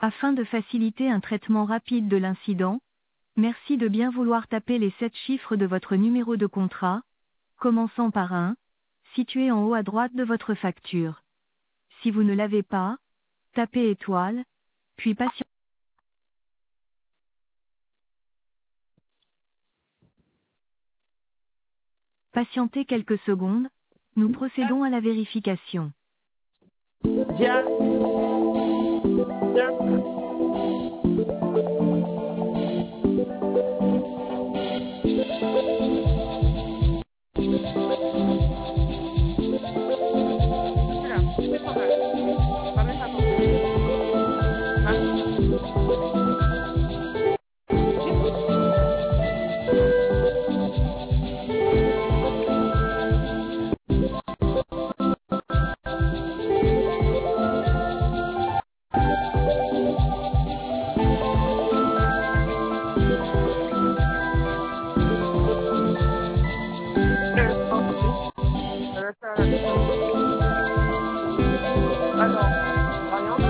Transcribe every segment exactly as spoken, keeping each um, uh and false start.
Afin de faciliter un traitement rapide de l'incident, merci de bien vouloir taper les sept chiffres de votre numéro de contrat, commençant par un, situé en haut à droite de votre facture. Si vous ne l'avez pas, tapez étoile, puis patientez. Patientez quelques secondes, nous procédons à la vérification. Viens, viens. Voilà, c'est pas mal. Pas mettre attention. Hein? Euh, ok. Euh, ça, la maison. Alors, rien.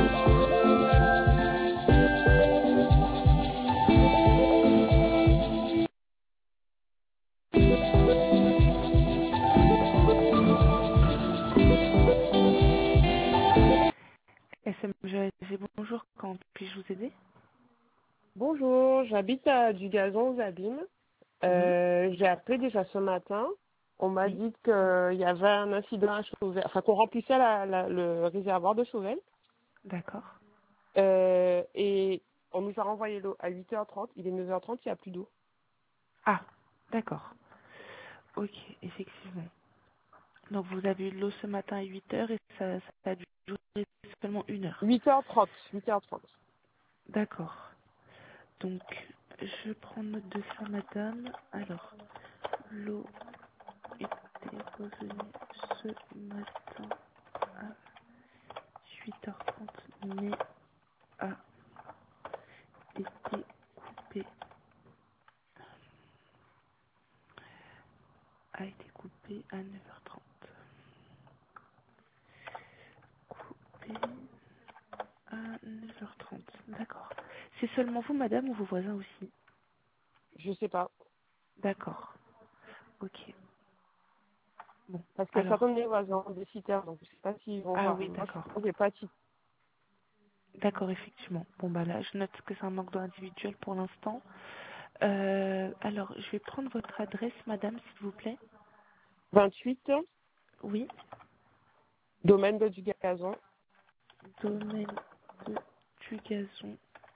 S M G, bonjour, quand puis-je vous aider? Bonjour, j'habite à du Gazon aux Abîmes. Oui, Euh, j'ai appelé déjà ce matin. On m'a oui, dit qu'il y avait un incident à Chauvel, enfin qu'on remplissait la, la- le réservoir de Chauvel. d'accord. Euh, et on nous a renvoyé l'eau à huit heures trente. Il est neuf heures trente, il n'y a plus d'eau. Ah, d'accord. Ok, effectivement. Donc vous avez eu de l'eau ce matin à huit heures et ça, ça a duré seulement une heure. huit heures trente, huit heures trente. D'accord. Donc, je prends note de ça, madame. Alors, l'eau était revenue ce matin à huit heures trente, mais a été coupée, a été coupée à neuf heures trente. Coupée à neuf heures trente. D'accord. C'est seulement vous, madame, ou vos voisins aussi? Je sais pas. D'accord. Ok. Bon. Parce que Alors. certains de mes voisins ont des citères, donc je sais pas s'ils vont Ah voir. oui, Moi, d'accord. je n'ai pas de citère. D'accord, effectivement. Bon, bah là, je note que c'est un manque d'eau individuel pour l'instant. Euh, alors, je vais prendre votre adresse, madame, s'il vous plaît. vingt-huit, Oui. domaine de du Gazon. Domaine de Tugazon.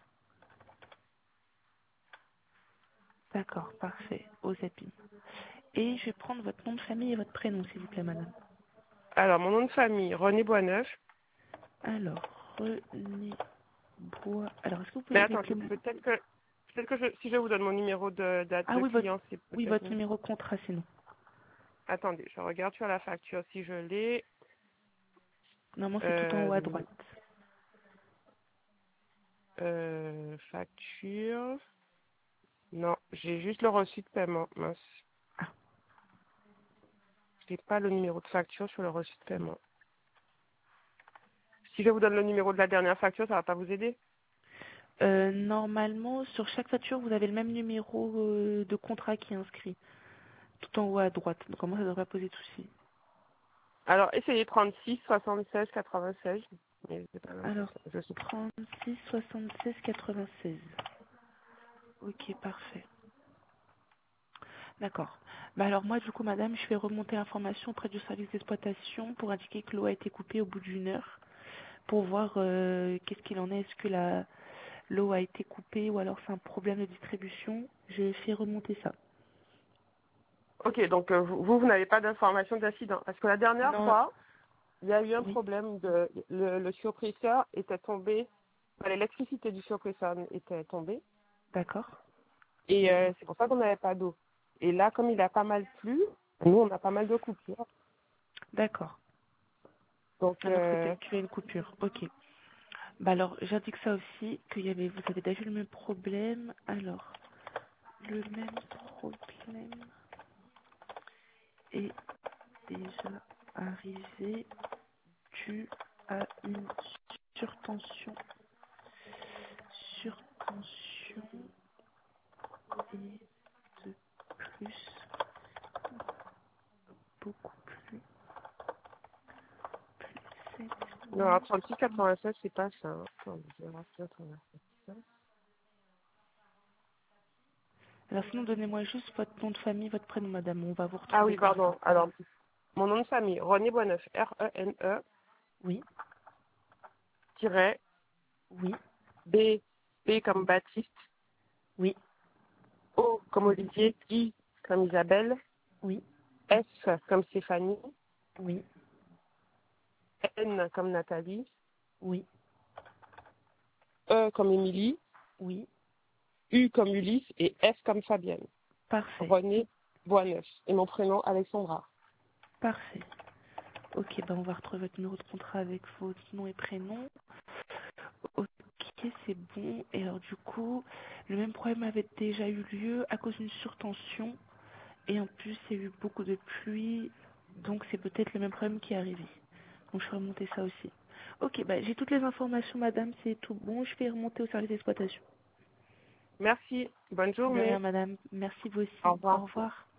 D'accord, parfait. Aux épines. Et je vais prendre votre nom de famille et votre prénom, s'il vous plaît, madame. Alors, mon nom de famille, René Boisneuf. Alors, René Bois. Alors, est-ce que vous Mais pouvez attendez, m'appeler... peut-être que, peut-être que je, si je vous donne mon numéro de, de, Ah de oui, votre, client, c'est oui, peut-être votre mieux. numéro de contrat, c'est non. Attendez, je regarde sur la facture si je l'ai. Normalement, c'est tout en haut à Euh, droite. euh, facture. Non, j'ai juste le reçu de paiement. Mince. Ah, Je n'ai pas le numéro de facture sur le reçu de paiement. Si je vous donne le numéro de la dernière facture, ça va pas vous aider? Euh, normalement, sur chaque facture, vous avez le même numéro euh, de contrat qui est inscrit, tout en haut à droite. Donc, comment ça ne devrait pas poser de soucis. Alors, essayez trente-six, soixante-seize, quatre-vingt-seize. Mais c'est pas grave, Alors, je sais. trente-six, soixante-seize, quatre-vingt-seize. Ok, parfait. D'accord. Bah alors moi, du coup, madame, je vais remonter l'information auprès du service d'exploitation pour indiquer que l'eau a été coupée au bout d'une heure, pour voir euh, qu'est-ce qu'il en est. Est-ce que la l'eau a été coupée ou alors c'est un problème de distribution? Je fais remonter ça. Ok, donc euh, vous, vous, vous n'avez pas d'information d'incident. Parce que la dernière Non, fois, il y a eu un oui, problème de le, le surpresseur était tombé, enfin, l'électricité du surpresseur était tombée, d'accord. et euh, c'est pour ça qu'on n'avait pas d'eau. Et là, comme il a pas mal plu, nous on a pas mal de coupures. D'accord. Donc Ah, donc euh, c'était tu as une coupure. Ok. Bah alors j'indique ça aussi qu'il y avait vous avez déjà eu le même problème. Alors le même problème est déjà arrivé dû à une surtension Non, alors trente-six quatre-vingt-seize, c'est pas ça. Hein. Attendez, je vais voir si quatre-vingt-seize. Alors sinon, donnez-moi juste votre nom de famille, votre prénom, madame. On va vous retrouver. Ah oui, comme pardon. ça. Alors, mon nom de famille, René Boisneuf, R E N E, Oui, tiret, oui, B, B comme Baptiste, oui, O comme Olivier, I comme Isabelle, oui, S comme Stéphanie, oui, N comme Nathalie, oui, E comme Émilie, oui. U comme Ulysse et F comme Fabienne. Parfait, René Boisneuf. Et mon prénom, Alexandra. parfait. Ok, ben on va retrouver votre numéro de contrat avec votre nom et prénom. Ok, c'est bon. Et alors du coup, le même problème avait déjà eu lieu à cause d'une surtension. Et en plus, il y a eu beaucoup de pluie. Donc c'est peut-être le même problème qui est arrivé. Donc je vais remonter ça aussi. Ok, bah, j'ai toutes les informations, madame, c'est tout bon. Je vais remonter au service d'exploitation. Merci. Bonne De rien, journée. madame. Merci vous Au aussi. Au revoir. revoir.